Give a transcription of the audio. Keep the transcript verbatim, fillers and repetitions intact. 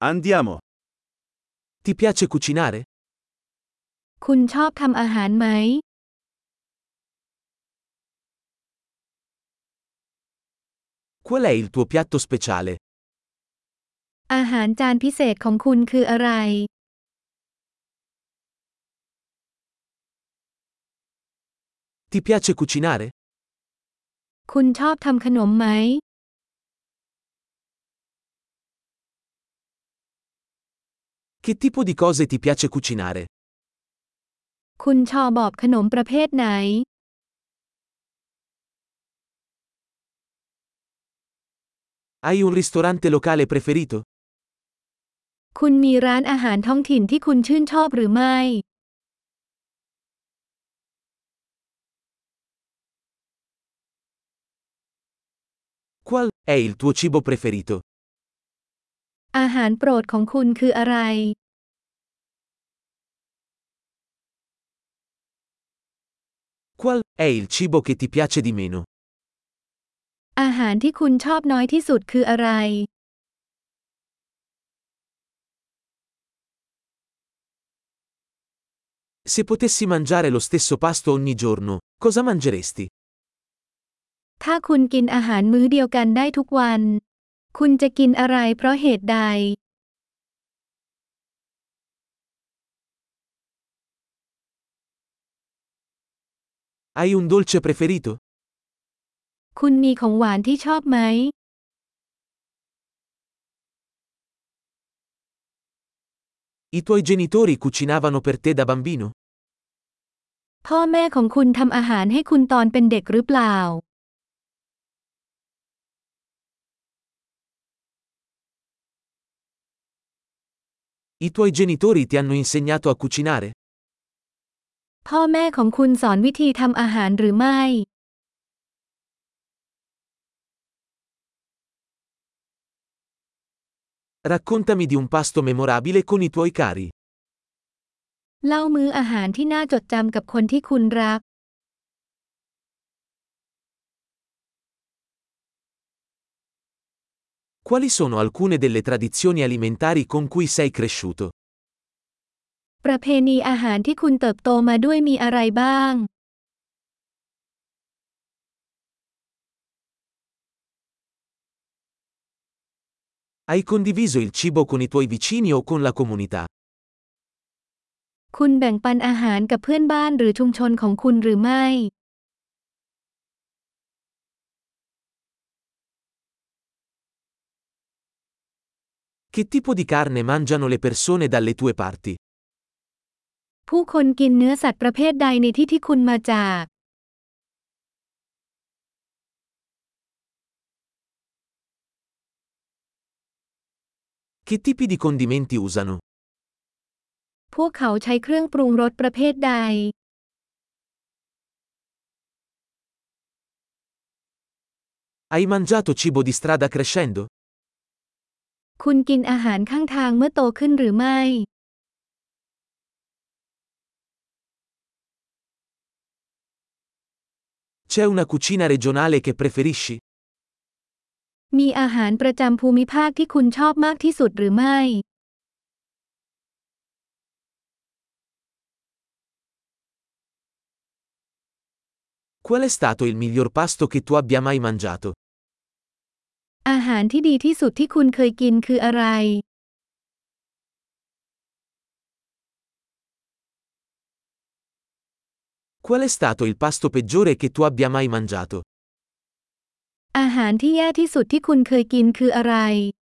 Andiamo. Ti piace cucinare? คุณชอบทำอาหารไหม Qual è il tuo piatto speciale? อาหารจานพิเศษของคุณคืออะไร Ti piace cucinare? คุณชอบทำขนมไหม Che tipo di cose ti piace cucinare? คุณชอบบอกขนมประเภทไหน Hai un ristorante locale preferito? คุณมีร้านอาหารท้องถิ่นที่คุณชื่นชอบหรือไม่ Qual è il tuo cibo preferito? อาหารโปรดของคุณคืออะไร Qual è il cibo che ti piace di meno? อาหารที่คุณชอบน้อยที่สุดคืออะไร Se potessi mangiare lo stesso pasto ogni giorno, cosa mangeresti? ถ้าคุณกินอาหารมื้อเดียวกันได้ทุกวัน คุณจะกินอะไรเพราะเหตุใด Hai un dolce preferito? คุณมีของหวานที่ชอบไหม I tuoi genitori cucinavano per te da bambino? พ่อแม่ของคุณทำอาหารให้คุณตอนเป็นเด็กหรือเปล่า I tuoi genitori ti hanno insegnato a cucinare? พ่อแม่ของคุณสอนวิธีทำอาหารหรือไม่ Raccontami di un pasto memorabile con i tuoi cari. เล่ามื้ออาหารที่น่าจดจำกับคนที่คุณรัก Quali sono alcune delle tradizioni alimentari con cui sei cresciuto? ประเพณีอาหารที่คุณเติบโตมาด้วยมีอะไรบ้าง Hai condiviso il cibo con i tuoi vicini o con la comunità? คุณแบ่งปันอาหารกับเพื่อนบ้านหรือชุมชนของคุณหรือไม่ Che tipo di carne mangiano le persone dalle tue parti? ผู้คนกินเนื้อสัตว์ประเภทใดในที่ที่คุณมาจาก Che tipi di condimenti usano? พวกเขาใช้เครื่องปรุงรสประเภทใด Hai mangiato cibo di strada crescendo? คุณกินอาหารข้างทางเมื่อโตขึ้นหรือไม่ C'è una cucina regionale che preferisci? มีอาหารประจำภูมิภาคที่คุณชอบมากที่สุดหรือไม่ Qual è stato il miglior pasto che tu abbia mai mangiato? อาหารที่ดีที่สุดที่คุณเคยกินคืออะไร Qual è stato il pasto peggiore che tu abbia mai mangiato? อาหารที่แย่ที่สุดที่คุณเคยกินคืออะไร